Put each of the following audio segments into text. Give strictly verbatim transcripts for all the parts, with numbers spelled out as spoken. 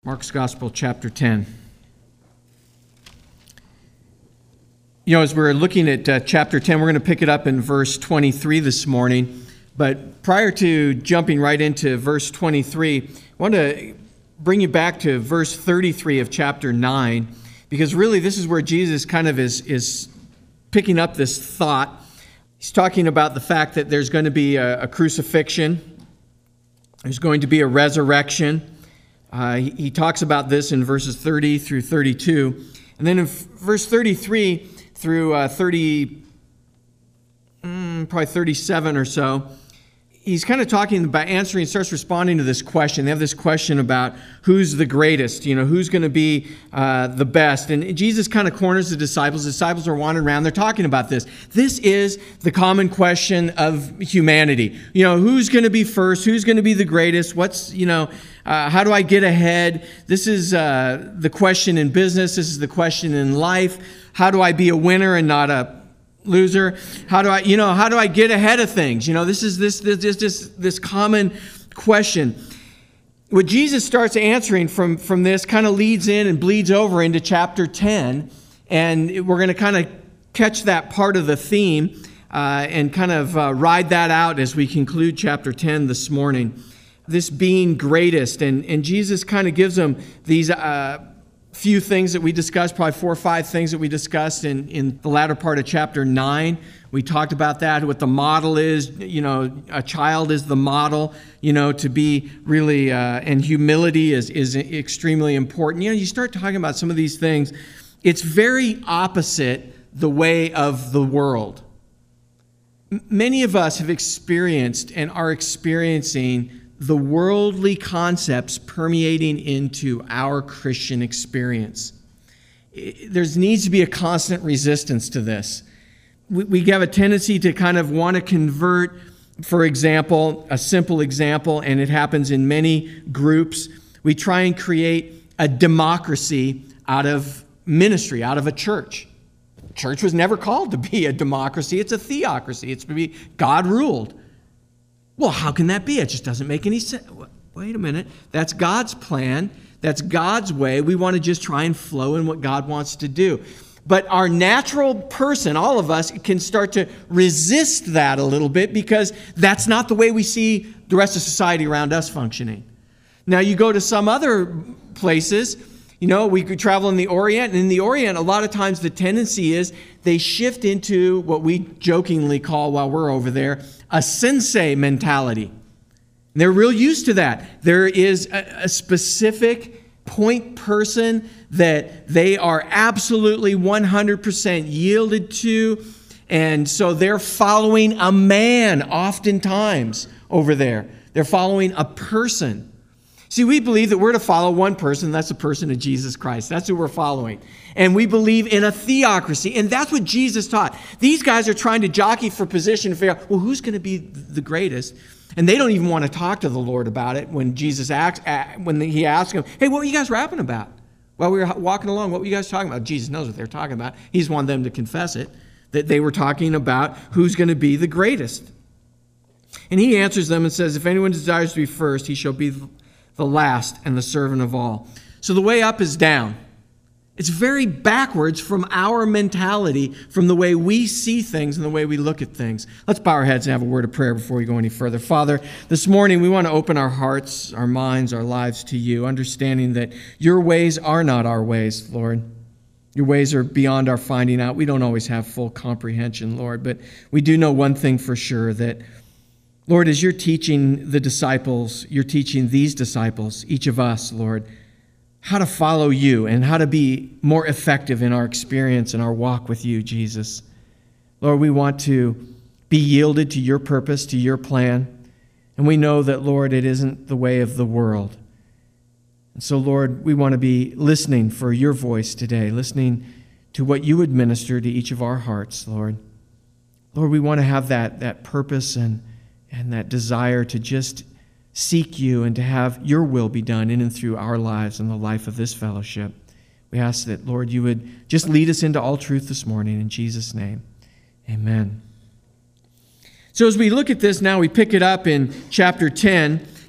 Mark's Gospel, chapter ten. You know, as we're looking at uh, chapter ten, we're going to pick it up in verse twenty-three this morning. But prior to jumping right into verse twenty-three, I want to bring you back to verse thirty-three of chapter nine, because really this is where Jesus kind of is, is picking up this thought. He's talking about the fact that there's going to be a, a crucifixion, there's going to be a resurrection. Uh, he, he talks about this in verses thirty through thirty-two. And then in f- verse thirty-three through uh, thirty, mm, probably thirty-seven or so, he's kind of talking about answering, he starts responding to this question. They have this question about who's the greatest, you know, who's going to be uh, the best. And Jesus kind of corners the disciples. The disciples are wandering around. They're talking about this. This is the common question of humanity. You know, who's going to be first? Who's going to be the greatest? What's, you know, uh, how do I get ahead? This is uh, the question in business. This is the question in life. How do I be a winner and not a loser? How do I, you know, how do I get ahead of things? You know, this is this this this this common question. What Jesus starts answering from from this kind of leads in and bleeds over into chapter ten, and we're going to kind of catch that part of the theme uh, and kind of uh, ride that out as we conclude chapter ten this morning. This being greatest, and and Jesus kind of gives them these. Uh, few things that we discussed, probably four or five things that we discussed in, in the latter part of chapter nine. We talked about that, what the model is. You know, a child is the model, you know, to be really, uh, and humility is, is extremely important. You know, you start talking about some of these things, it's very opposite the way of the world. M- many of us have experienced and are experiencing the worldly concepts permeating into our Christian experience. There needs to be a constant resistance to this. We, we have a tendency to kind of want to convert, for example, a simple example, and it happens in many groups. We try and create a democracy out of ministry, out of a church. Church was never called to be a democracy. It's a theocracy. It's to be God ruled. Well, how can that be? It just doesn't make any sense. Wait a minute. That's God's plan. That's God's way. We want to just try and flow in what God wants to do. But our natural person, all of us, can start to resist that a little bit because that's not the way we see the rest of society around us functioning. Now, you go to some other places, you know, we could travel in the Orient, and in the Orient, a lot of times the tendency is they shift into what we jokingly call, while we're over there, a sensei mentality. And they're real used to that. There is a, a specific point person that they are absolutely one hundred percent yielded to, and so they're following a man oftentimes over there. They're following a person. See, we believe that we're to follow one person. That's the person of Jesus Christ. That's who we're following. And we believe in a theocracy. And that's what Jesus taught. These guys are trying to jockey for position and figure out, well, who's going to be the greatest? And they don't even want to talk to the Lord about it when Jesus asked, when he asked them, hey, what were you guys rapping about? While we were walking along, what were you guys talking about? Jesus knows what they're talking about. He's wanted them to confess it, that they were talking about who's going to be the greatest. And he answers them and says, if anyone desires to be first, he shall be the last and the servant of all. So the way up is down. It's very backwards from our mentality, from the way we see things and the way we look at things. Let's bow our heads and have a word of prayer before we go any further. Father, this morning we want to open our hearts, our minds, our lives to you, understanding that your ways are not our ways, Lord. Your ways are beyond our finding out. We don't always have full comprehension, Lord, but we do know one thing for sure, that Lord, as you're teaching the disciples, you're teaching these disciples, each of us, Lord, how to follow you and how to be more effective in our experience and our walk with you, Jesus. Lord, we want to be yielded to your purpose, to your plan. And we know that, Lord, it isn't the way of the world. And so, Lord, we want to be listening for your voice today, listening to what you would minister to each of our hearts, Lord. Lord, we want to have that, that purpose and And that desire to just seek you and to have your will be done in and through our lives and the life of this fellowship. We ask that, Lord, you would just lead us into all truth this morning. In Jesus' name, amen. So as we look at this now, we pick it up in chapter ten.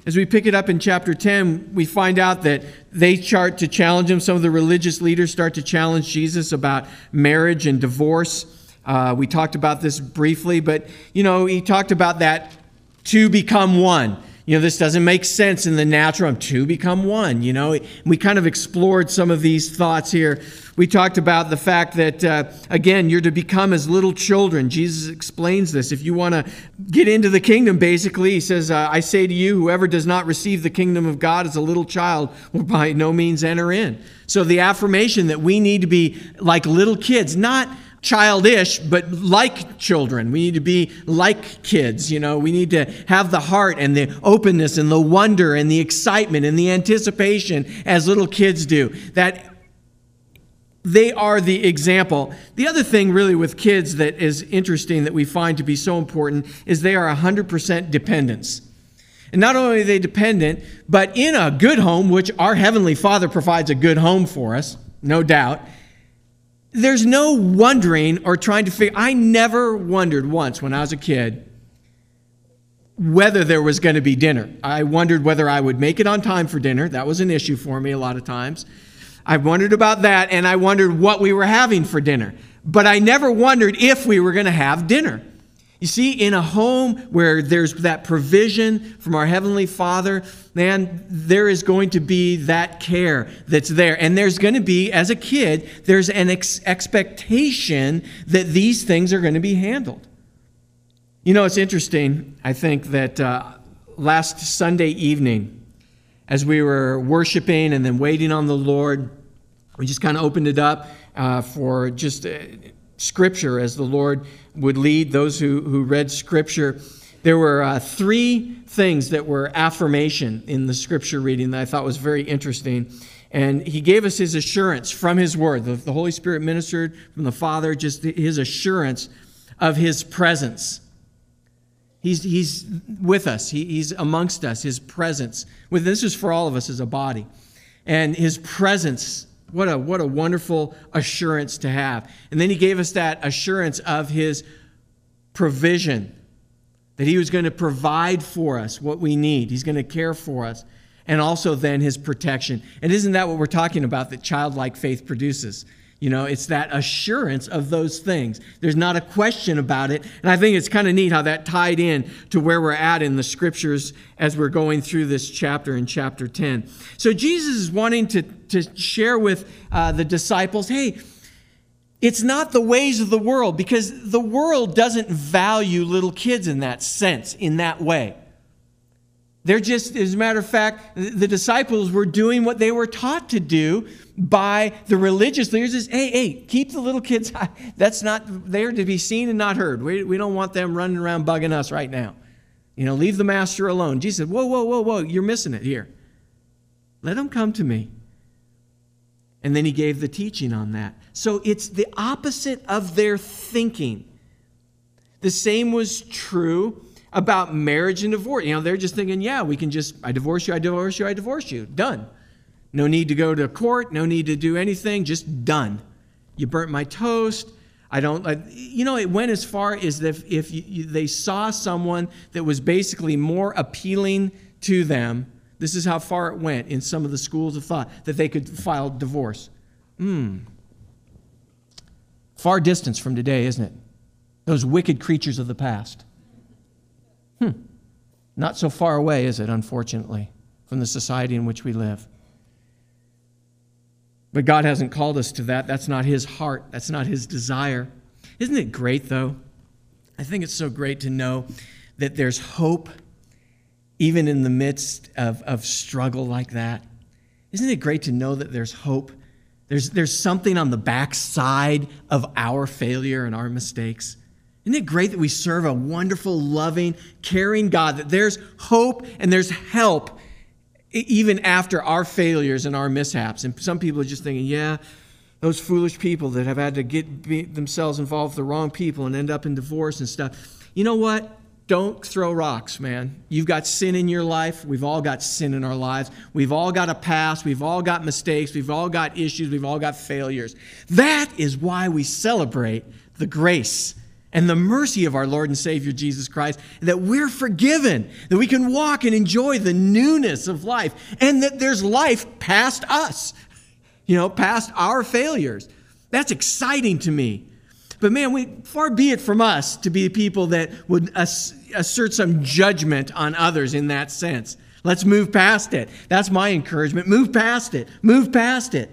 As we pick it up in chapter ten, we find out that they start to challenge him. Some of the religious leaders start to challenge Jesus about marriage and divorce. Uh, we talked about this briefly, but, you know, he talked about that to become one. You know, this doesn't make sense in the natural. To become one, you know. We kind of explored some of these thoughts here. We talked about the fact that, uh, again, you're to become as little children. Jesus explains this. If you want to get into the kingdom, basically, he says, uh, I say to you, whoever does not receive the kingdom of God as a little child will by no means enter in. So the affirmation that we need to be like little kids, not childish, but like children. We need to be like kids. You know, we need to have the heart and the openness and the wonder and the excitement and the anticipation as little kids do. That they are the example. The other thing really with kids that is interesting that we find to be so important is they are one hundred percent dependence. And not only are they dependent, but in a good home, which our Heavenly Father provides a good home for us, no doubt, there's no wondering or trying to figure. I never wondered once when I was a kid whether there was going to be dinner. I wondered whether I would make it on time for dinner. That was an issue for me a lot of times. I wondered about that, and I wondered what we were having for dinner. But I never wondered if we were going to have dinner. You see, in a home where there's that provision from our Heavenly Father, man, there is going to be that care that's there. And there's going to be, as a kid, there's an ex- expectation that these things are going to be handled. You know, it's interesting, I think, that uh, last Sunday evening, as we were worshiping and then waiting on the Lord, we just kind of opened it up uh, for just uh, Scripture as the Lord would lead those who, who read Scripture. There were uh, three things that were affirmation in the Scripture reading that I thought was very interesting. And he gave us his assurance from his word. The, the Holy Spirit ministered from the Father, just his assurance of his presence. He's, he's with us. He, he's amongst us, his presence. With This is for all of us as a body. And his presence, what a, what a wonderful assurance to have. And then he gave us that assurance of his provision, that he was going to provide for us what we need. He's going to care for us. And also then his protection. And isn't that what we're talking about that childlike faith produces? You know, it's that assurance of those things. There's not a question about it. And I think it's kind of neat how that tied in to where we're at in the Scriptures as we're going through this chapter in chapter ten. So Jesus is wanting to, to share with uh, the disciples, hey, it's not the ways of the world, because the world doesn't value little kids in that sense, in that way. They're just, as a matter of fact, the disciples were doing what they were taught to do by the religious leaders. Is, hey, hey, keep the little kids high. That's not there to be seen and not heard. We, we don't want them running around bugging us right now. You know, leave the master alone. Jesus said, whoa, whoa, whoa, whoa, you're missing it here. Let them come to me. And then he gave the teaching on that. So it's the opposite of their thinking. The same was true about marriage and divorce. You know, they're just thinking, yeah, we can just, I divorce you, I divorce you, I divorce you. Done. No need to go to court, no need to do anything, just done. You burnt my toast. I don't, uh, you know, it went as far as if, if you, you, they saw someone that was basically more appealing to them. This is how far it went in some of the schools of thought, that they could file divorce. Hmm. Far distance from today, isn't it? Those wicked creatures of the past. Hmm. Not so far away, is it, unfortunately, from the society in which we live. But God hasn't called us to that. That's not his heart. That's not his desire. Isn't it great, though? I think it's so great to know that there's hope even in the midst of, of struggle like that. Isn't it great to know that there's hope? There's, there's something on the backside of our failure and our mistakes. Isn't it great that we serve a wonderful, loving, caring God, that there's hope and there's help even after our failures and our mishaps? And some people are just thinking, yeah, those foolish people that have had to get be themselves involved with the wrong people and end up in divorce and stuff. You know what? Don't throw rocks, man. You've got sin in your life. We've all got sin in our lives. We've all got a past. We've all got mistakes. We've all got issues. We've all got failures. That is why we celebrate the grace and the mercy of our Lord and Savior Jesus Christ, that we're forgiven, that we can walk and enjoy the newness of life, and that there's life past us, you know, past our failures. That's exciting to me. But man, we, far be it from us to be people that would ass, assert some judgment on others in that sense. Let's move past it. That's my encouragement. Move past it. Move past it.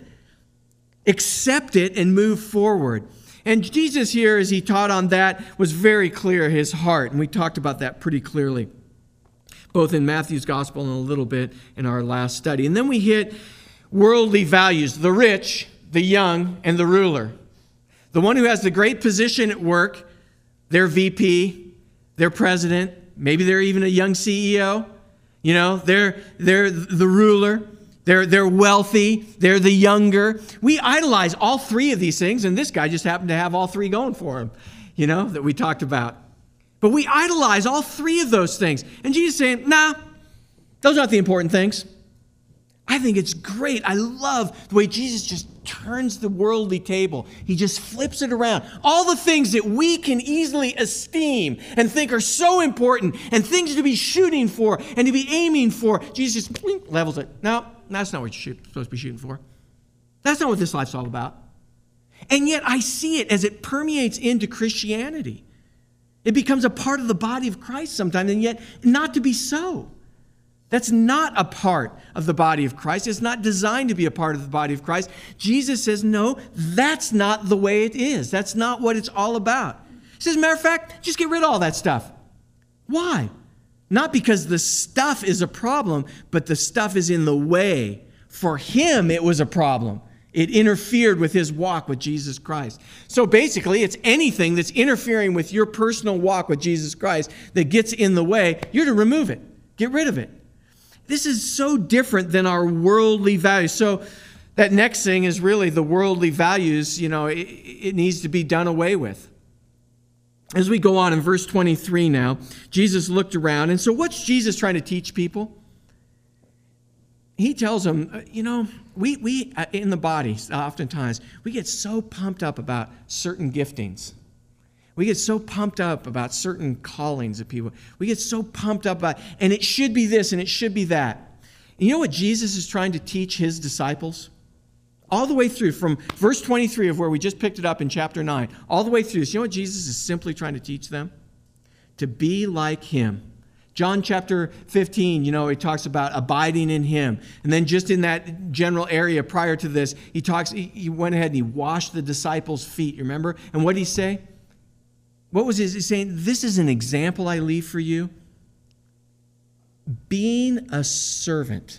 Accept it and move forward. And Jesus here, as he taught on that, was very clear, his heart. And we talked about that pretty clearly, both in Matthew's gospel and a little bit in our last study. And then we hit worldly values, the rich, the young, and the ruler. The one who has the great position at work, their V P, their president, maybe they're even a young C E O. You know, they're, they're the ruler. They're, they're wealthy. They're the younger. We idolize all three of these things, and this guy just happened to have all three going for him, you know, that we talked about. But we idolize all three of those things. And Jesus is saying, nah, those aren't the important things. I think it's great. I love the way Jesus just turns the worldly table. He just flips it around. All the things that we can easily esteem and think are so important and things to be shooting for and to be aiming for, Jesus just blink, levels it. No, that's not what you're supposed to be shooting for. That's not what this life's all about. And yet I see it as it permeates into Christianity. It becomes a part of the body of Christ sometimes, and yet not to be so. That's not a part of the body of Christ. It's not designed to be a part of the body of Christ. Jesus says, no, that's not the way it is. That's not what it's all about. He says, matter of fact, just get rid of all that stuff. Why? Not because the stuff is a problem, but the stuff is in the way. For him, it was a problem. It interfered with his walk with Jesus Christ. So basically, it's anything that's interfering with your personal walk with Jesus Christ that gets in the way, you're to remove it. Get rid of it. This is so different than our worldly values. So that next thing is really the worldly values, you know, it, it needs to be done away with. As we go on in verse twenty-three now, Jesus looked around. And so what's Jesus trying to teach people? He tells them, you know, we, we in the body, oftentimes, we get so pumped up about certain giftings. We get so pumped up about certain callings of people. We get so pumped up about, and it should be this and it should be that. And you know what Jesus is trying to teach his disciples? All the way through, from verse twenty-three of where we just picked it up in chapter nine, all the way through this, you know what Jesus is simply trying to teach them? To be like him. John chapter fifteen, you know, he talks about abiding in him. And then just in that general area prior to this, he talks, he, he went ahead and he washed the disciples' feet, you remember? And what did he say? What was his, he's saying? This is an example I leave for you. Being a servant.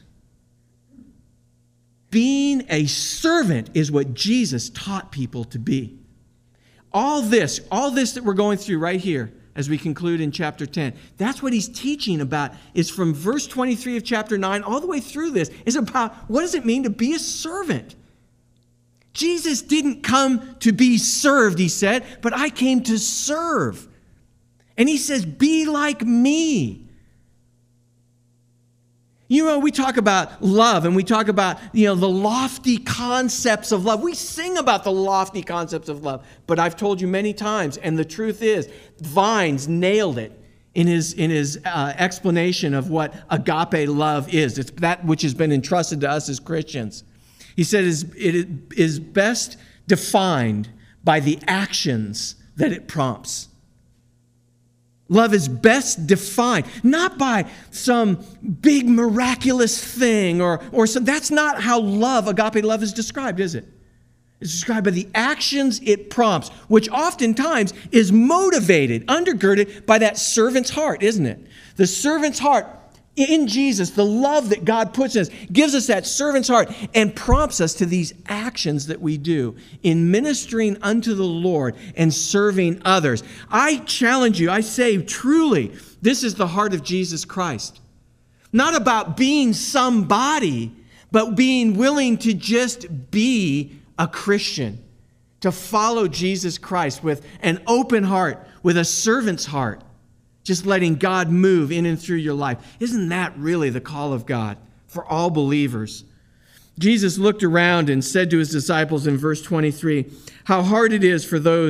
Being a servant is what Jesus taught people to be. All this, all this that we're going through right here, as we conclude in chapter ten, that's what he's teaching about, is from verse twenty-three of chapter nine all the way through this, is about what does it mean to be a servant? Jesus didn't come to be served, he said, but I came to serve. And he says, be like me. You know, we talk about love and we talk about, you know, the lofty concepts of love. We sing about the lofty concepts of love, but I've told you many times, and the truth is, Vines nailed it in his, in his uh, explanation of what agape love is. It's that which has been entrusted to us as Christians. He said it is best defined by the actions that it prompts. Love is best defined, not by some big miraculous thing or, or some, that's not how love, agape love, is described, is it? It's described by the actions it prompts, which oftentimes is motivated, undergirded by that servant's heart, isn't it? The servant's heart in Jesus, the love that God puts in us, gives us that servant's heart and prompts us to these actions that we do in ministering unto the Lord and serving others. I challenge you, I say truly, this is the heart of Jesus Christ. Not about being somebody, but being willing to just be a Christian, to follow Jesus Christ with an open heart, with a servant's heart. Just letting God move in and through your life. Isn't that really the call of God for all believers? Jesus looked around and said to his disciples in verse twenty-three, how hard it is for those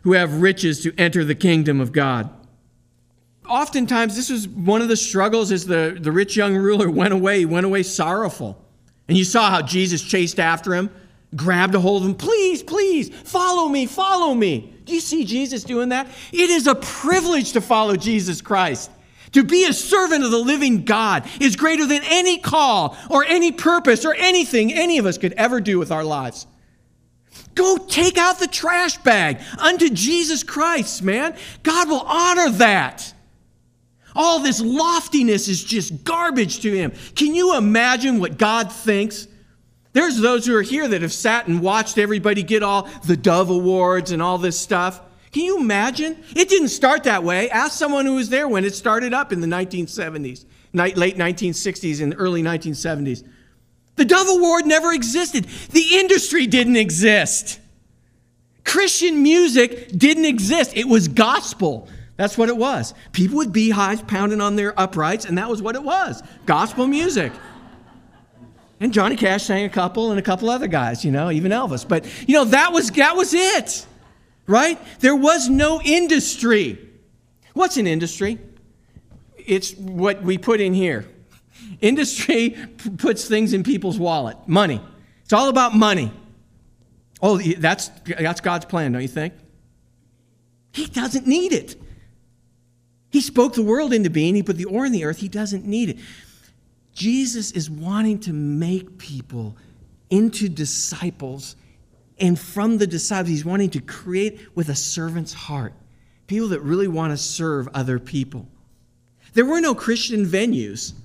who have riches to enter the kingdom of God. Oftentimes, this was one of the struggles as the, the rich young ruler went away. He went away sorrowful. And you saw how Jesus chased after him, grabbed a hold of him. Please, please, follow me, follow me. Do you see Jesus doing that? It is a privilege to follow Jesus Christ. To be a servant of the living God is greater than any call or any purpose or anything any of us could ever do with our lives. Go take out the trash bag unto Jesus Christ, man. God will honor that. All this loftiness is just garbage to him. Can you imagine what God thinks? There's those who are here that have sat and watched everybody get all the Dove Awards and all this stuff. Can you imagine? It didn't start that way. Ask someone who was there when it started up in the nineteen seventies, late nineteen sixties and early nineteen seventies. The Dove Award never existed. The industry didn't exist. Christian music didn't exist. It was gospel. That's what it was. People with beehives pounding on their uprights, and that was what it was. Gospel music. And Johnny Cash sang a couple and a couple other guys, you know, even Elvis. But, you know, that was, that was it, right? There was no industry. What's an industry? It's what we put in here. Industry p- puts things in people's wallet. Money. It's all about money. Oh, that's, that's God's plan, don't you think? He doesn't need it. He spoke the world into being. He put the ore in the earth. He doesn't need it. Jesus is wanting to make people into disciples. And from the disciples, he's wanting to create with a servant's heart. People that really want to serve other people. There were no Christian venues.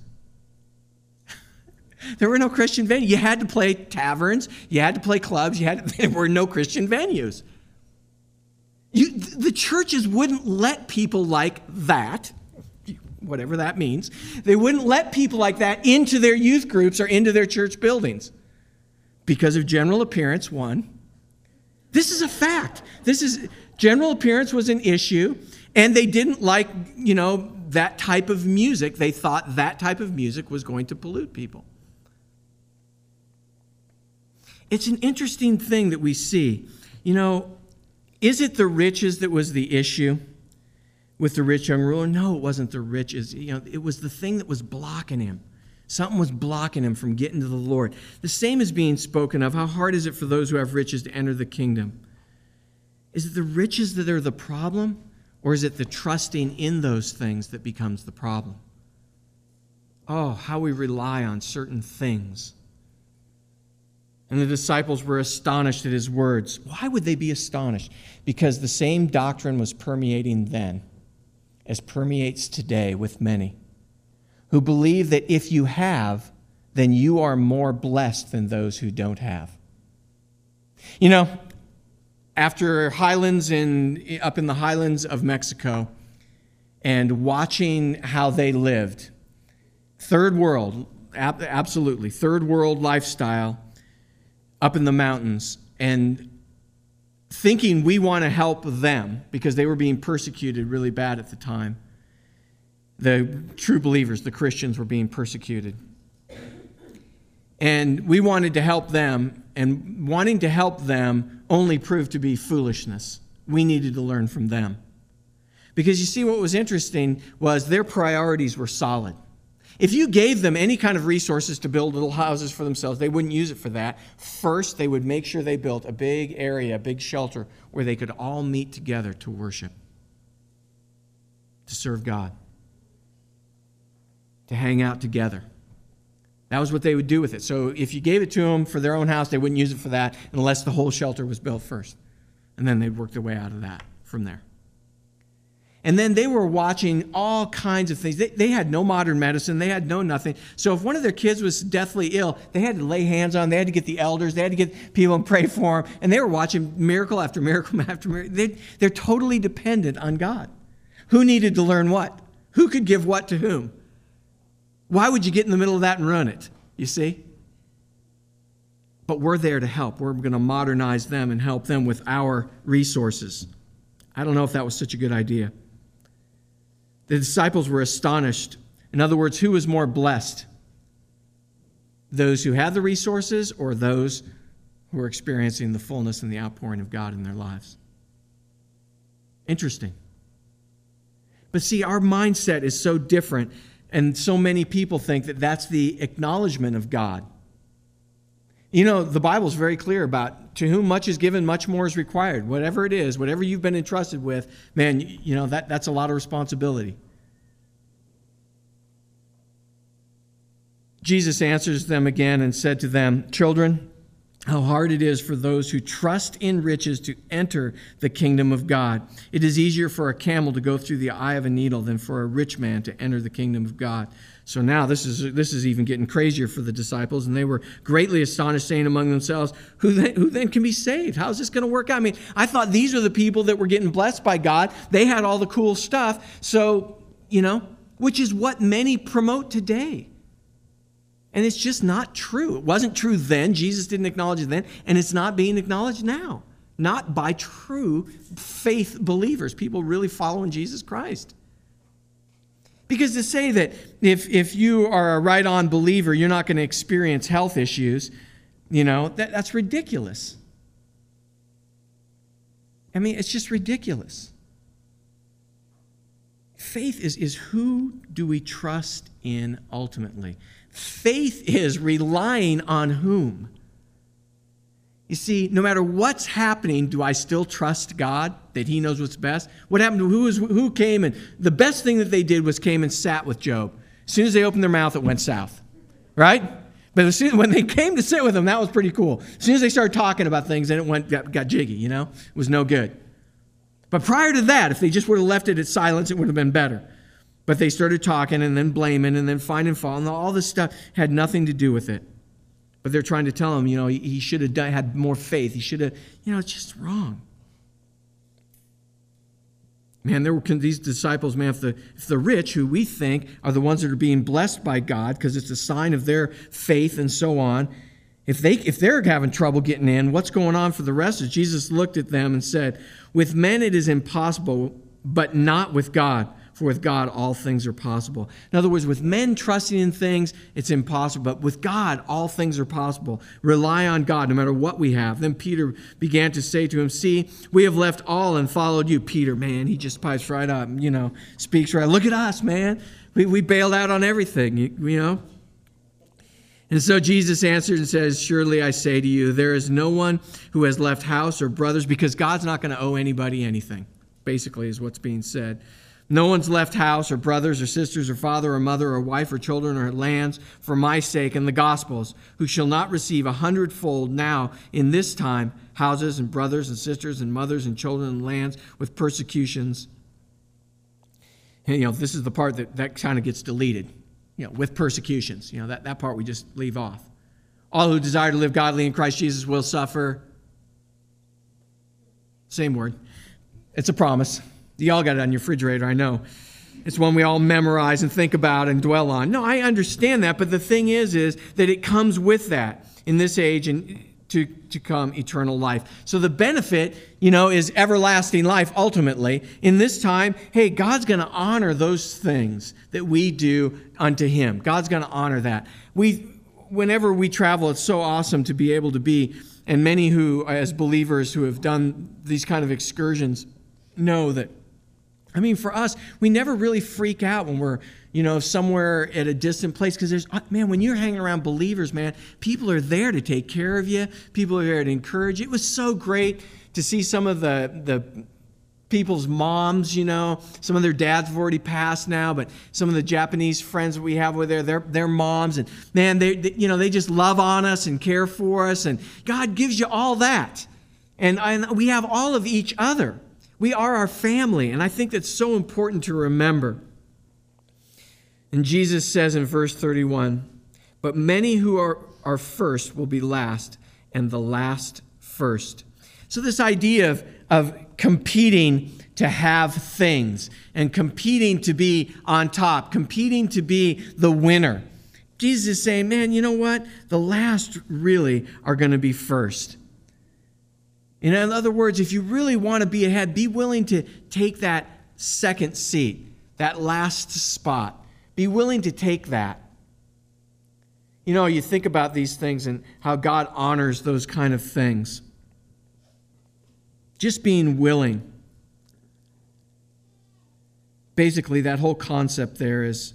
There were no Christian venues. You had to play taverns. You had to play clubs. You had to, there were no Christian venues. You, the churches wouldn't let people like that, whatever that means, they wouldn't let people like that into their youth groups or into their church buildings because of general appearance, one. This is a fact. This is, general appearance was an issue, and they didn't like, you know, that type of music. They thought that type of music was going to pollute people. It's an interesting thing that we see. You know, is it the riches that was the issue with the rich young ruler? No, it wasn't the riches. You know, it was the thing that was blocking him. Something was blocking him from getting to the Lord. The same is being spoken of. How hard is it for those who have riches to enter the kingdom? Is it the riches that are the problem, or is it the trusting in those things that becomes the problem? Oh, how we rely on certain things. And the disciples were astonished at his words. Why would they be astonished? Because the same doctrine was permeating then as permeates today with many who believe that if you have, then you are more blessed than those who don't have. You know, after Highlands in, up in the highlands of Mexico and watching how they lived, third world, ab- absolutely, third world lifestyle, up in the mountains, and thinking we want to help them because they were being persecuted really bad at the time. The true believers, the Christians, were being persecuted. And we wanted to help them, and wanting to help them only proved to be foolishness. We needed to learn from them. Because you see, what was interesting was their priorities were solid. If you gave them any kind of resources to build little houses for themselves, they wouldn't use it for that. First, they would make sure they built a big area, a big shelter, where they could all meet together to worship, to serve God, to hang out together. That was what they would do with it. So if you gave it to them for their own house, they wouldn't use it for that unless the whole shelter was built first. And then they'd work their way out of that from there. And then they were watching all kinds of things. They, they had no modern medicine. They had no nothing. So if one of their kids was deathly ill, they had to lay hands on them. They had to get the elders. They had to get people and pray for them. And they were watching miracle after miracle after miracle. They, they're totally dependent on God. Who needed to learn what? Who could give what to whom? Why would you get in the middle of that and run it? You see? But we're there to help. We're going to modernize them and help them with our resources. I don't know if that was such a good idea. The disciples were astonished. In other words, who was more blessed? Those who had the resources or those who were experiencing the fullness and the outpouring of God in their lives? Interesting. But see, our mindset is so different, and so many people think that that's the acknowledgement of God. You know, the Bible's very clear about to whom much is given, much more is required. Whatever it is, whatever you've been entrusted with, man, you know, that, that's a lot of responsibility. Jesus answers them again and said to them, "Children, how hard it is for those who trust in riches to enter the kingdom of God. It is easier for a camel to go through the eye of a needle than for a rich man to enter the kingdom of God." So now this is this is even getting crazier for the disciples, and they were greatly astonished, saying among themselves, who then, who then can be saved? How is this going to work out? I mean, I thought these are the people that were getting blessed by God. They had all the cool stuff. So, you know, which is what many promote today. And it's just not true. It wasn't true then. Jesus didn't acknowledge it then. And it's not being acknowledged now. Not by true faith believers, people really following Jesus Christ. Because to say that if, if you are a right-on believer, you're not going to experience health issues, you know, that, that's ridiculous. I mean, it's just ridiculous. Faith is, is who do we trust in ultimately? Faith is relying on whom? You see, no matter what's happening, do I still trust God that He knows what's best? What happened to who, is, who came and the best thing that they did was came and sat with Job. As soon as they opened their mouth, it went south, right? But as soon, when they came to sit with him, that was pretty cool. As soon as they started talking about things, then it went got, got jiggy, you know? It was no good. But prior to that, if they just would have left it at silence, it would have been better. But they started talking and then blaming and then finding fault, and all this stuff had nothing to do with it. But they're trying to tell him, you know, he, he should have done, had more faith. He should have, you know, it's just wrong. Man, there were these disciples, man, if the, if the rich, who we think are the ones that are being blessed by God because it's a sign of their faith and so on, if, they, if they're having trouble getting in, what's going on for the rest? Jesus looked at them and said, "With men it is impossible, but not with God. For with God, all things are possible." In other words, with men trusting in things, it's impossible. But with God, all things are possible. Rely on God no matter what we have. Then Peter began to say to him, "See, we have left all and followed you." Peter, man, he just pipes right up, you know, speaks right. "Look at us, man. We, we bailed out on everything, you, you know." And so Jesus answered and says, "Surely I say to you, there is no one who has left house or brothers," because God's not going to owe anybody anything, basically is what's being said. "No one's left house or brothers or sisters or father or mother or wife or children or lands for my sake and the gospel's, who shall not receive a hundredfold now in this time houses and brothers and sisters and mothers and children and lands with persecutions." And, you know, this is the part that, that kind of gets deleted. You know, with persecutions. You know, that, that part we just leave off. "All who desire to live godly in Christ Jesus will suffer." Same word. It's a promise. Y'all got it on your refrigerator, I know. It's one we all memorize and think about and dwell on. No, I understand that, but the thing is, is that it comes with that in this age and to, to come eternal life. So the benefit, you know, is everlasting life ultimately. In this time, hey, God's going to honor those things that we do unto Him. God's going to honor that. We, whenever we travel, it's so awesome to be able to be, and many who, as believers who have done these kind of excursions, know that, I mean, for us, we never really freak out when we're, you know, somewhere at a distant place, because there's, man, when you're hanging around believers, man, people are there to take care of you. People are there to encourage you. It was so great to see some of the, the people's moms, you know, some of their dads have already passed now, but some of the Japanese friends that we have over there, they're, they're moms, and man, they, they, you know, they just love on us and care for us, and God gives you all that. And, and we have all of each other. We are our family, and I think that's so important to remember. And Jesus says in verse thirty-one, "But many who are, are first will be last, and the last first." So this idea of, of competing to have things, and competing to be on top, competing to be the winner. Jesus is saying, man, you know what? The last really are going to be first. In other words, if you really want to be ahead, be willing to take that second seat, that last spot. Be willing to take that. You know, you think about these things and how God honors those kind of things. Just being willing basically that whole concept there is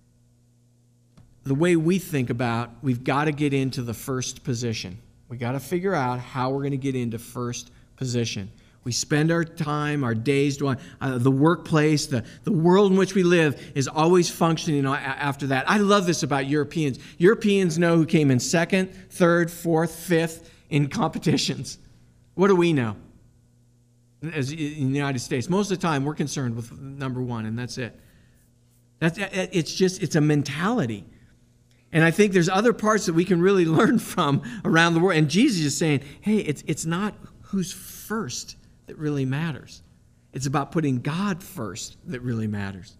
the way we think about, we've got to get into the first position. We got to figure out how we're going to get into first position. We spend our time, our days doing uh, the workplace, the, the world in which we live is always functioning after that. I love this about Europeans. Europeans know who came in second, third, fourth, fifth in competitions. What do we know? As in the United States, most of the time we're concerned with number one, and that's it. That's it's just it's a mentality. And I think there's other parts that we can really learn from around the world. And Jesus is saying, hey, it's it's not who's first that really matters. It's about putting God first that really matters.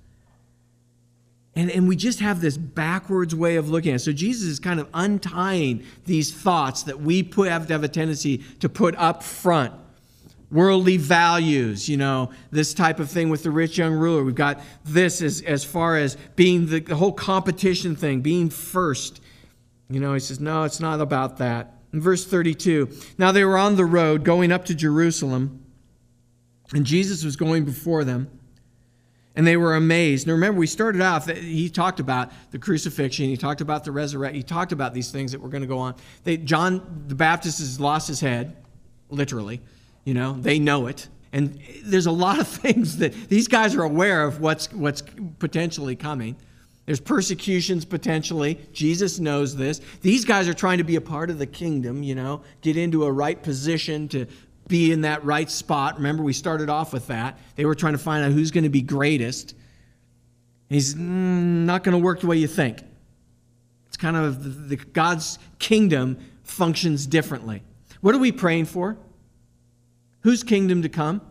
And, and we just have this backwards way of looking at it. So Jesus is kind of untying these thoughts that we put, have to have a tendency to put up front. Worldly values, you know, this type of thing with the rich young ruler. We've got this as, as far as being the, the whole competition thing, being first. You know, he says, no, it's not about that. In verse thirty-two, now they were on the road going up to Jerusalem, and Jesus was going before them, and they were amazed. Now remember, we started out, he talked about the crucifixion, he talked about the resurrection, he talked about these things that were going to go on. They, John the Baptist has lost his head, literally. You know, they know it. And there's a lot of things that these guys are aware of what's what's potentially coming. There's persecutions potentially. Jesus knows this. These guys are trying to be a part of the kingdom, you know, get into a right position to be in that right spot. Remember, we started off with that. They were trying to find out who's going to be greatest. He's mm, not going to work the way you think. It's kind of the, the God's kingdom functions differently. What are we praying for? Whose kingdom to come?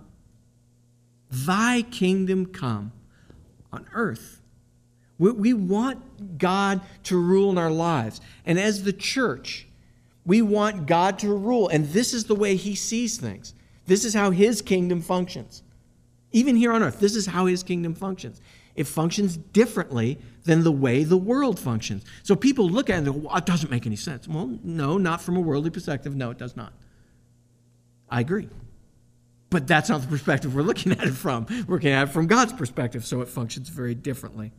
Thy kingdom come on earth. We, we want God to rule in our lives. And as the church, we want God to rule. And this is the way he sees things. This is how his kingdom functions. Even here on earth, this is how his kingdom functions. It functions differently than the way the world functions. So people look at it and go, well, it doesn't make any sense. Well, no, not from a worldly perspective. No, it does not. I agree. But that's not the perspective we're looking at it from. We're looking at it from God's perspective, so it functions very differently.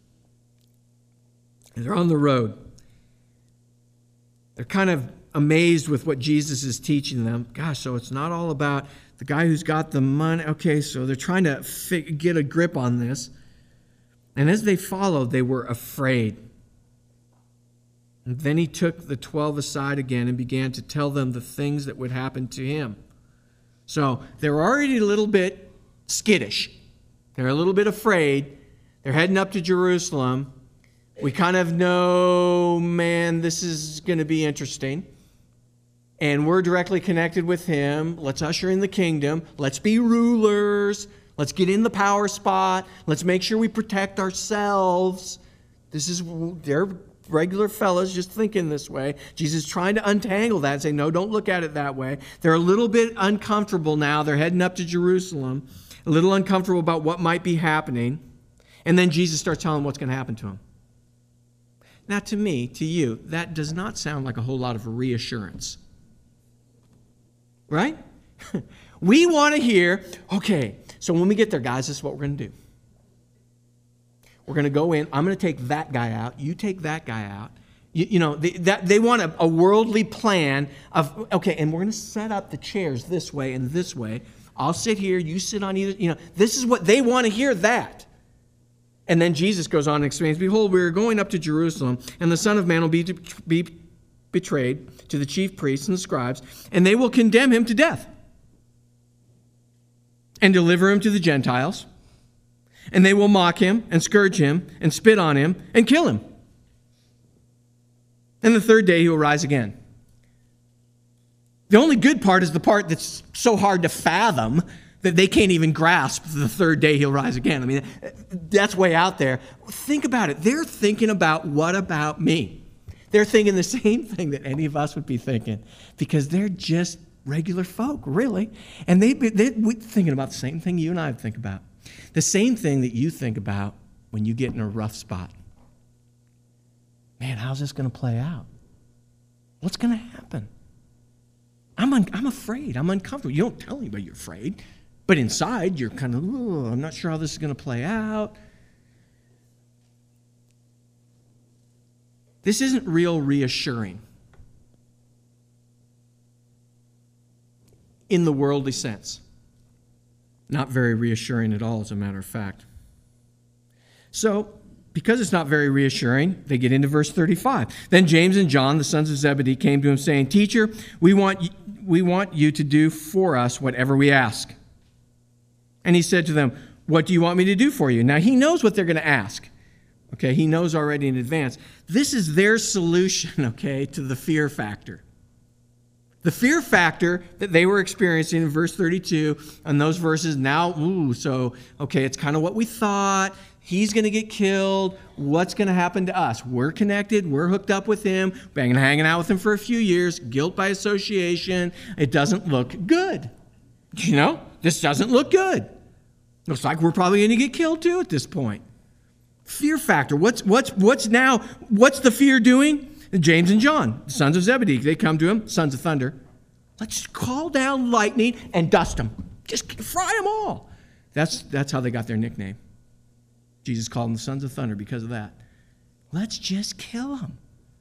And they're on the road. They're kind of amazed with what Jesus is teaching them. Gosh, so it's not all about the guy who's got the money. Okay, so they're trying to fig- get a grip on this. And as they followed, they were afraid. And then he took the twelve aside again and began to tell them the things that would happen to him. So they're already a little bit skittish. They're a little bit afraid. They're heading up to Jerusalem. We kind of know, man, this is going to be interesting. And we're directly connected with him. Let's usher in the kingdom. Let's be rulers. Let's get in the power spot. Let's make sure we protect ourselves. This is, they're regular fellas just thinking this way. Jesus is trying to untangle that and say, no, don't look at it that way. They're a little bit uncomfortable now. They're heading up to Jerusalem, a little uncomfortable about what might be happening. And then Jesus starts telling them what's going to happen to them. Now, to me, to you, that does not sound like a whole lot of reassurance. Right? We want to hear, okay, so when we get there, guys, this is what we're going to do. We're going to go in. I'm going to take that guy out. You take that guy out. You, you know, they, that, they want a, a worldly plan of, okay, and we're going to set up the chairs this way and this way. I'll sit here. You sit on either. You know, this is what they want to hear that. And then Jesus goes on and explains, behold, we are going up to Jerusalem, and the Son of Man will be, be betrayed to the chief priests and the scribes, and they will condemn him to death and deliver him to the Gentiles. And they will mock him and scourge him and spit on him and kill him. And the third day he will rise again. The only good part is the part that's so hard to fathom that they can't even grasp the third day he'll rise again. I mean, that's way out there. Think about it. They're thinking about, what about me? They're thinking the same thing that any of us would be thinking, because they're just regular folk, really. And they, they're thinking about the same thing you and I would think about. The same thing that you think about when you get in a rough spot. Man, how's this going to play out? What's going to happen? I'm un- I'm afraid. I'm uncomfortable. You don't tell anybody you're afraid. But inside, you're kind of, I'm not sure how this is going to play out. This isn't real reassuring in the worldly sense. Not very reassuring at all, as a matter of fact. So, because it's not very reassuring, they get into verse thirty-five. Then James and John, the sons of Zebedee, came to him saying, Teacher, we want, we want you to do for us whatever we ask. And he said to them, what do you want me to do for you? Now, he knows what they're going to ask. Okay, he knows already in advance. This is their solution, okay, to the fear factor. The fear factor that they were experiencing in verse thirty-two and those verses now, ooh, so, okay, it's kind of what we thought. He's going to get killed. What's going to happen to us? We're connected. We're hooked up with him. Been hanging out with him for a few years. Guilt by association. It doesn't look good. You know, this doesn't look good. Looks like we're probably going to get killed too at this point. Fear factor. What's what's what's now? What's the fear doing? James and John, the sons of Zebedee, they come to him, sons of thunder. Let's call down lightning and dust them. Just fry them all. That's that's how they got their nickname. Jesus called them the sons of thunder because of that. Let's just kill them.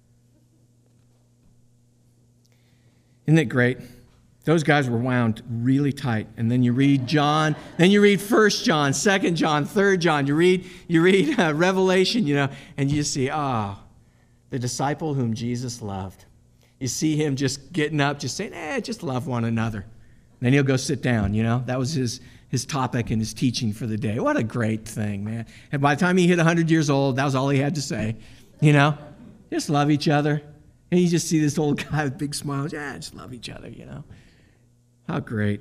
Isn't it great? Those guys were wound really tight. And then you read John, then you read First John, Second John, Third John. You read, you read uh, Revelation, you know, and you see, ah, oh, the disciple whom Jesus loved. You see him just getting up, just saying, eh, just love one another. And then he'll go sit down, you know. That was his, his topic and his teaching for the day. What a great thing, man. And by the time he hit one hundred years old, that was all he had to say, you know. Just love each other. And you just see this old guy with big smiles. Yeah, just love each other, you know. How great.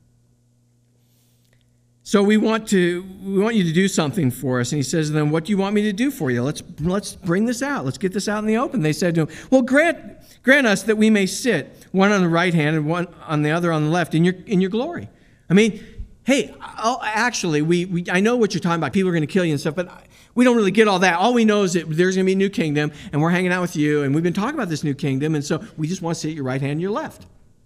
So we want to we want you to do something for us. And he says to them, what do you want me to do for you? Let's let's bring this out. Let's get this out in the open. They said to him, well, grant grant us that we may sit, one on the right hand and one on the other on the left, in your in your glory. I mean, hey, I'll, actually, we, we I know what you're talking about. People are going to kill you and stuff, but we don't really get all that. All we know is that there's going to be a new kingdom, and we're hanging out with you, and we've been talking about this new kingdom, and so we just want to sit at your right hand and your left.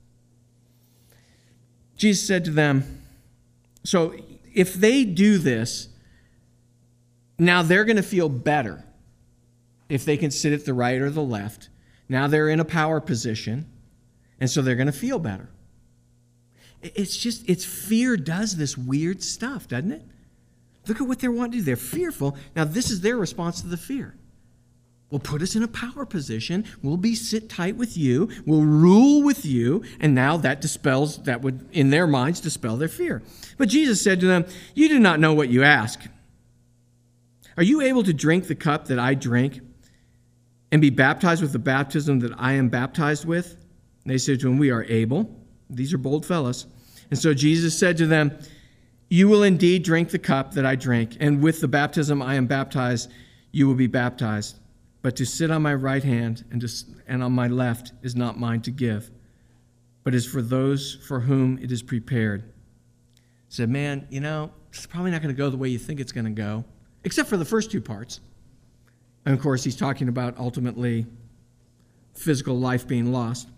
Jesus said to them, so if they do this, now they're going to feel better if they can sit at the right or the left. Now they're in a power position, and so they're going to feel better. It's just, it's fear does this weird stuff, doesn't it? Look at what they're wanting to do. They're fearful. Now this is their response to the fear. We'll put us in a power position. We'll be sit tight with you. We'll rule with you. And now that dispels, that would, in their minds, dispel their fear. But Jesus said to them, you do not know what you ask. Are you able to drink the cup that I drink and be baptized with the baptism that I am baptized with? And they said to him, we are able. These are bold fellows. And so Jesus said to them, you will indeed drink the cup that I drink, and with the baptism I am baptized, you will be baptized. But to sit on my right hand and, to, and on my left is not mine to give, but is for those for whom it is prepared. Said, man, you know, it's probably not going to go the way you think it's going to go, except for the first two parts. And of course, he's talking about ultimately physical life being lost.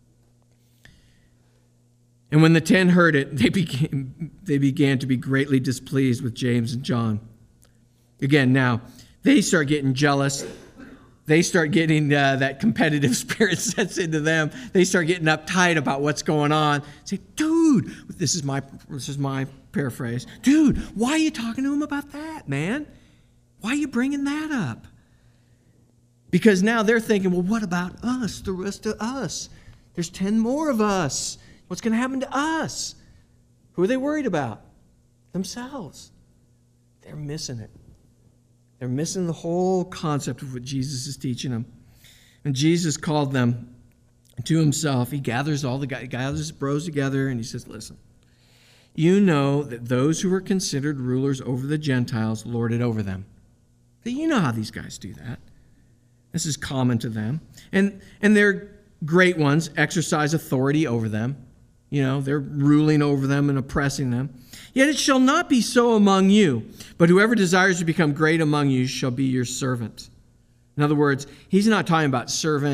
And when the ten heard it, they became, they began to be greatly displeased with James and John. Again, now, they start getting jealous. They start getting uh, that competitive spirit sets into them. They start getting uptight about what's going on. Say, dude, this is my this is my paraphrase. Dude, why are you talking to him about that, man? Why are you bringing that up? Because now they're thinking, well, what about us, the rest of us? There's ten more of us. What's going to happen to us? Who are they worried about? Themselves. They're missing it. They're missing the whole concept of what Jesus is teaching them. And Jesus called them to himself. He gathers all the guys, gathers his bros together, and he says, listen, you know that those who are considered rulers over the Gentiles lord it over them. You know how these guys do that. This is common to them. And, and their great ones exercise authority over them. You know, they're ruling over them and oppressing them. Yet it shall not be so among you, but whoever desires to become great among you shall be your servant. In other words, he's not talking about servant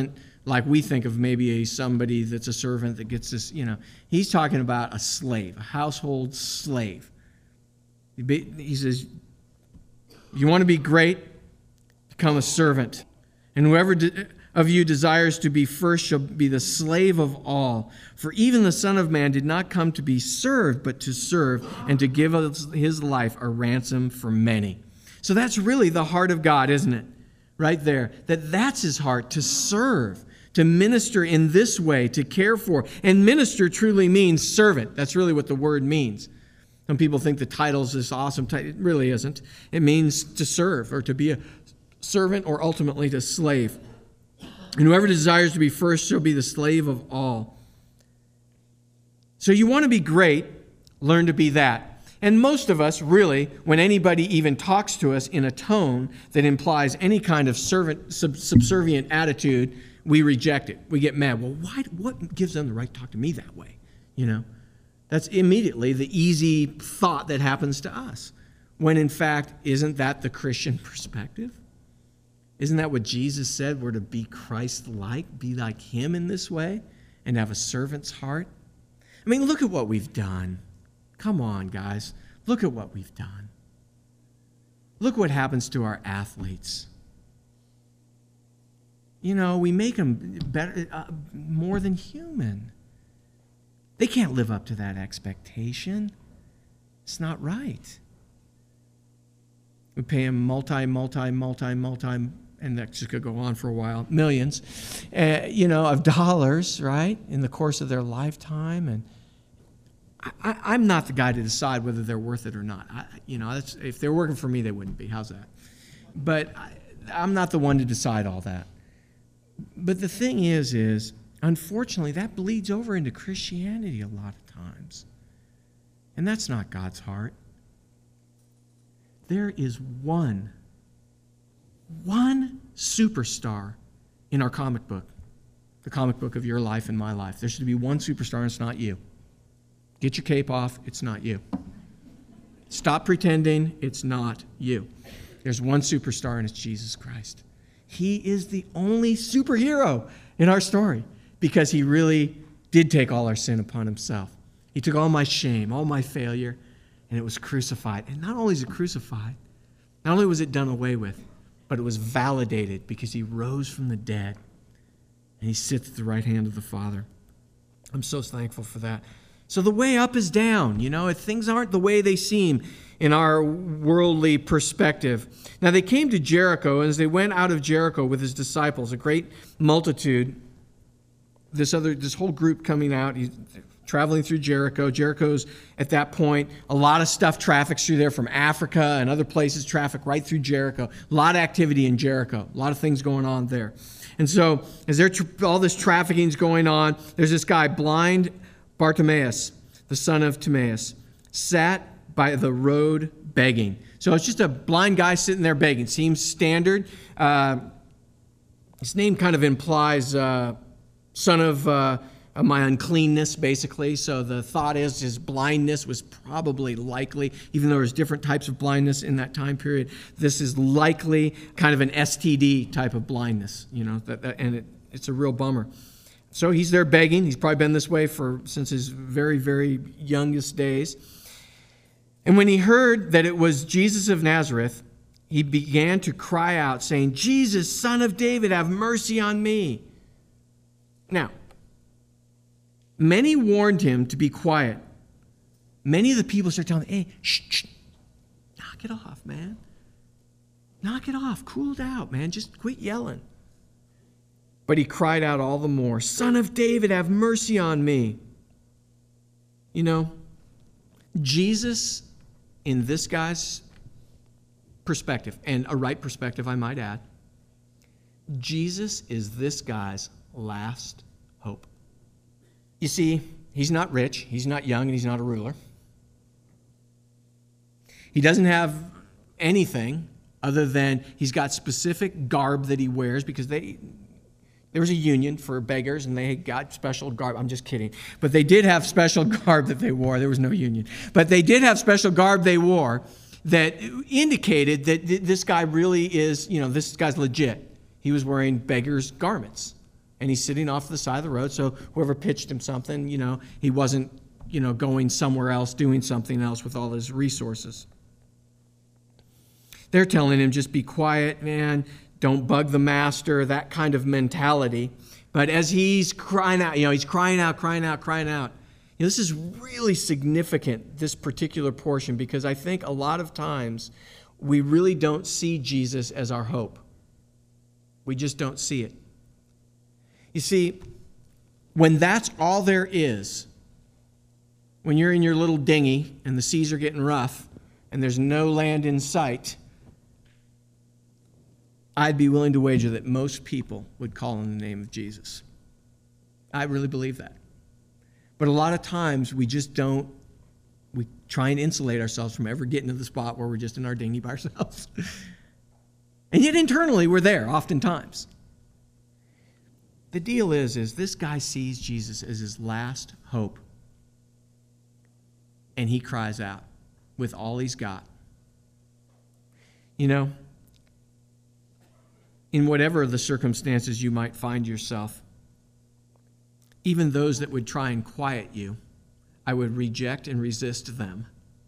like we think of maybe a somebody that's a servant that gets this, you know. He's talking about a slave, a household slave. He says, you want to be great? Become a servant. And whoever de- of you desires to be first shall be the slave of all. For even the Son of Man did not come to be served, but to serve and to give his life a ransom for many. So that's really the heart of God, isn't it? Right there. That that's his heart, to serve, to minister in this way, to care for. And minister truly means servant. That's really what the word means. Some people think the title's this awesome title. It really isn't. It means to serve or to be a servant or ultimately to slave. And whoever desires to be first shall be the slave of all. So you want to be great, learn to be that. And most of us, really, when anybody even talks to us in a tone that implies any kind of servant, sub, subservient attitude, we reject it. We get mad. Well, why? What gives them the right to talk to me that way? You know, that's immediately the easy thought that happens to us. When in fact, isn't that the Christian perspective? Isn't that what Jesus said? We're to be Christ-like, be like him in this way, and have a servant's heart? I mean, look at what we've done. Come on, guys. Look at what we've done. Look what happens to our athletes. You know, we make them better, uh, more than human. They can't live up to that expectation. It's not right. We pay them multi, multi, multi, multi, and that just could go on for a while, millions, uh, you know, of dollars, right, in the course of their lifetime. And I, I'm not the guy to decide whether they're worth it or not. I, you know, that's, if they're working for me, they wouldn't be. How's that? But I, I'm not the one to decide all that. But the thing is, is unfortunately, that bleeds over into Christianity a lot of times. And that's not God's heart. There is one, one superstar in our comic book, the comic book of your life and my life. There should be one superstar, and it's not you. Get your cape off, it's not you. Stop pretending, it's not you. There's one superstar, and it's Jesus Christ. He is the only superhero in our story because he really did take all our sin upon himself. He took all my shame, all my failure, and it was crucified. And not only is it crucified, not only was it done away with, but it was validated because he rose from the dead and he sits at the right hand of the Father. I'm so thankful for that. So the way up is down. You know, if things aren't the way they seem in our worldly perspective. Now they came to Jericho, and as they went out of Jericho with his disciples, a great multitude, this other, this whole group coming out, he's traveling through Jericho. Jericho's, at that point, a lot of stuff traffics through there from Africa and other places, traffic right through Jericho. A lot of activity in Jericho, a lot of things going on there. And so, as there, all this trafficking is going on, there's this guy, blind Bartimaeus, the son of Timaeus, sat by the road begging. So it's just a blind guy sitting there begging. Seems standard. Uh, his name kind of implies uh, son of uh, my uncleanness, basically. So the thought is his blindness was probably likely, even though there's different types of blindness in that time period. This is likely kind of an S T D type of blindness, you know, that, that, and it, it's a real bummer. So he's there begging. He's probably been this way for since his very, very youngest days. And when he heard that it was Jesus of Nazareth, he began to cry out, saying, "Jesus, Son of David, have mercy on me." Now, many warned him to be quiet. Many of the people started telling him, "Hey, shh, shh, knock it off, man. Knock it off. Cool it out, man. Just quit yelling." But he cried out all the more, "Son of David, have mercy on me." You know, Jesus, in this guy's perspective, and a right perspective, I might add, Jesus is this guy's last hope. You see, he's not rich, he's not young, and he's not a ruler. He doesn't have anything other than he's got specific garb that he wears because they... There was a union for beggars, and they got special garb. I'm just kidding. But they did have special garb that they wore. There was no union. But they did have special garb they wore that indicated that this guy really is, you know, this guy's legit. He was wearing beggar's garments. and he's sitting off the side of the road. So whoever pitched him something, you know, he wasn't, you know, going somewhere else, doing something else with all his resources. They're telling him, just be quiet, man. Don't bug the master, that kind of mentality. But as he's crying out, you know, he's crying out, crying out, crying out. You know, this is really significant, this particular portion, because I think a lot of times we really don't see Jesus as our hope. We just don't see it. You see, when that's all there is, when you're in your little dinghy and the seas are getting rough and there's no land in sight, I'd be willing to wager that most people would call on the name of Jesus. I really believe that. But a lot of times we just don't, we try and insulate ourselves from ever getting to the spot where we're just in our dinghy by ourselves. And yet internally we're there oftentimes. The deal is, is this guy sees Jesus as his last hope. And he cries out with all he's got. You know, in whatever the circumstances you might find yourself, even those that would try and quiet you, I would reject and resist them.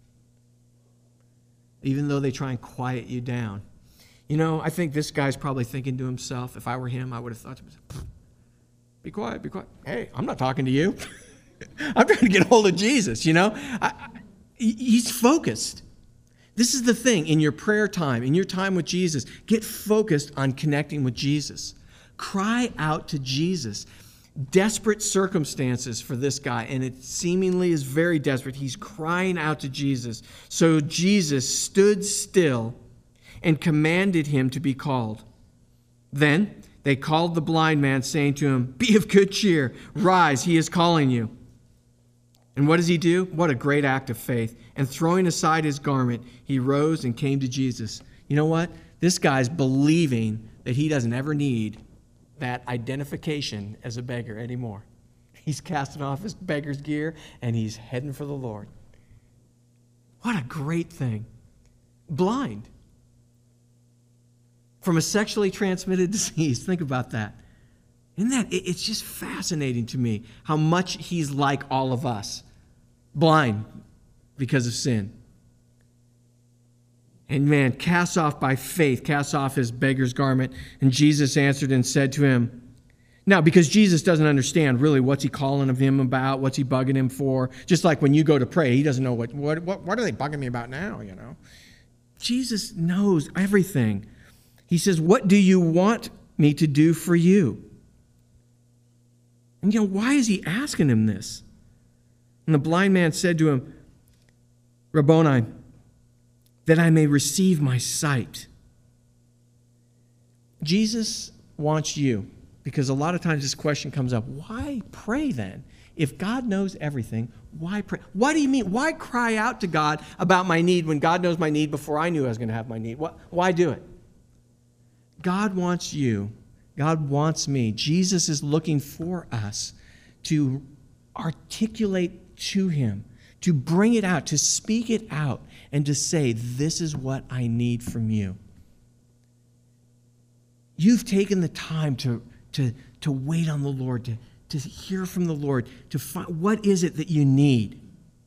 Even though they try and quiet you down. You know, I think this guy's probably thinking to himself, if I were him, I would have thought to myself, be quiet, be quiet. Hey, I'm not talking to you. I'm trying to get a hold of Jesus, you know. I, I, he's focused. This is the thing, in your prayer time, in your time with Jesus, get focused on connecting with Jesus. Cry out to Jesus. Desperate circumstances for this guy, and it seemingly is very desperate. He's crying out to Jesus. So Jesus stood still and commanded him to be called. Then they called the blind man, saying to him, be of good cheer, rise, he is calling you. And what does he do? What a great act of faith. And throwing aside his garment, he rose and came to Jesus. You know what? This guy's believing that he doesn't ever need that identification as a beggar anymore. He's casting off his beggar's gear and he's heading for the Lord. What a great thing. Blind. From a sexually transmitted disease. Think about that. Isn't that, it's just fascinating to me how much he's like all of us. Blind because of sin. And man, cast off by faith, cast off his beggar's garment. And Jesus answered and said to him, now, because Jesus doesn't understand really what's he calling of him about, what's he bugging him for. Just like when you go to pray, he doesn't know what, what, what, what are they bugging me about now, you know. Jesus knows everything. He says, what do you want me to do for you? And you know, why is he asking him this? And the blind man said to him, Rabboni, that I may receive my sight. Jesus wants you, because a lot of times this question comes up, why pray then? If God knows everything, why pray? What do you mean? Why cry out to God about my need when God knows my need before I knew I was going to have my need? Why do it? God wants you. God wants me. Jesus is looking for us to articulate to him, to bring it out, to speak it out, and to say, this is what I need from you. You've taken the time to, to, to wait on the Lord, to, to hear from the Lord, to find what is it that you need,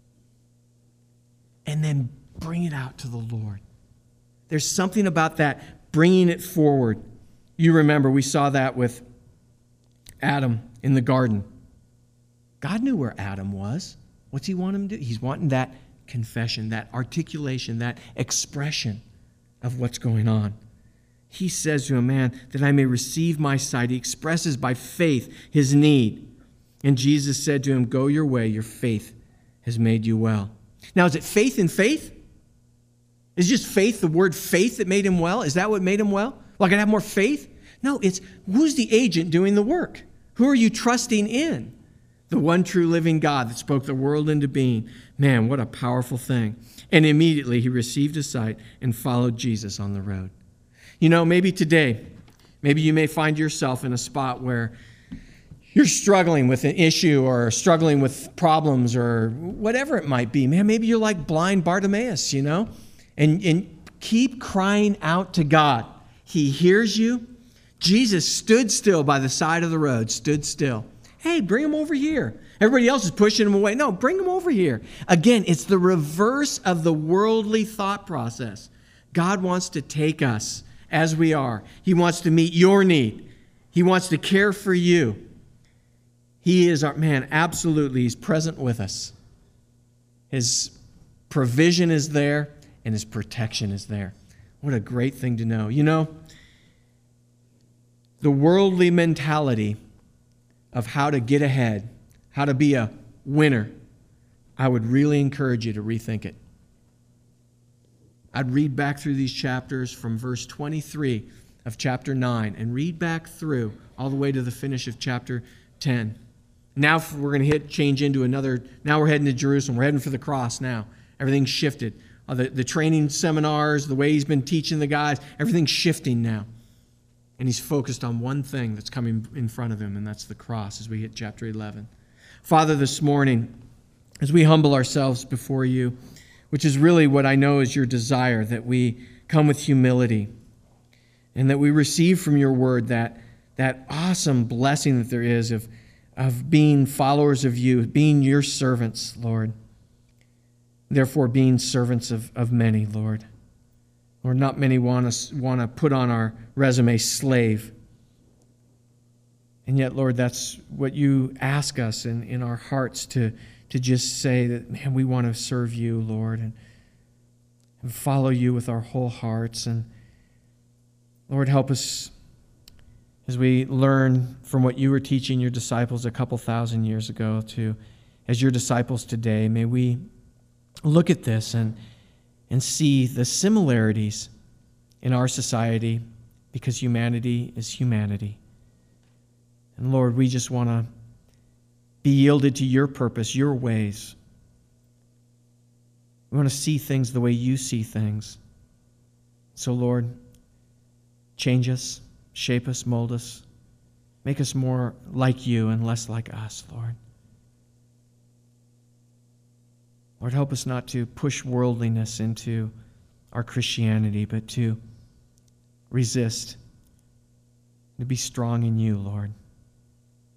and then bring it out to the Lord. There's something about that, bringing it forward. You remember, we saw that with Adam in the garden. God knew where Adam was. What's he want him to do? He's wanting that confession, that articulation, that expression of what's going on. He says to him, man, that I may receive my sight. He expresses by faith his need. And Jesus said to him, go your way, your faith has made you well. Now, is it faith in faith? Is just faith, the word faith, that made him well? Is that what made him well? Well, I can have more faith? No, it's who's the agent doing the work? Who are you trusting in? The one true living God that spoke the world into being. Man, what a powerful thing. And immediately he received his sight and followed Jesus on the road. You know, maybe today, maybe you may find yourself in a spot where you're struggling with an issue or struggling with problems or whatever it might be. Man, maybe you're like blind Bartimaeus, you know, and, and keep crying out to God. He hears you. Jesus stood still by the side of the road, stood still. Hey, bring him over here. Everybody else is pushing him away. No, bring him over here. Again, it's the reverse of the worldly thought process. God wants to take us as we are. He wants to meet your need. He wants to care for you. He is our, man, absolutely, he's present with us. His provision is there and his protection is there. What a great thing to know. You know, the worldly mentality of how to get ahead, how to be a winner, I would really encourage you to rethink it. I'd read back through these chapters from verse twenty-three of chapter nine and read back through all the way to the finish of chapter ten. Now we're going to hit change into another, now we're heading to Jerusalem. We're heading for the cross now. Everything's shifted. Uh, the, the training seminars, the way he's been teaching the guys, everything's shifting now. And he's focused on one thing that's coming in front of him, and that's the cross as we hit chapter eleven. Father, this morning, as we humble ourselves before you, which is really what I know is your desire, that we come with humility and that we receive from your word that, that awesome blessing that there is of, of being followers of you, being your servants, Lord. Therefore, being servants of, of many, Lord. Lord, not many want to, want to put on our resume slave. And yet, Lord, that's what you ask us in, in our hearts to, to just say that, man, we want to serve you, Lord, and, and follow you with our whole hearts. And Lord, help us as we learn from what you were teaching your disciples a couple thousand years ago to, as your disciples today, may we look at this and, and see the similarities in our society because humanity is humanity. And Lord, we just want to be yielded to your purpose, your ways. We want to see things the way you see things. So, Lord, change us, shape us, mold us, make us more like you and less like us, Lord. Lord, help us not to push worldliness into our Christianity, but to resist, to be strong in you, Lord.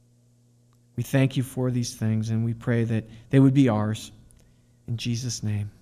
We thank you for these things, and we pray that they would be ours. In Jesus' name.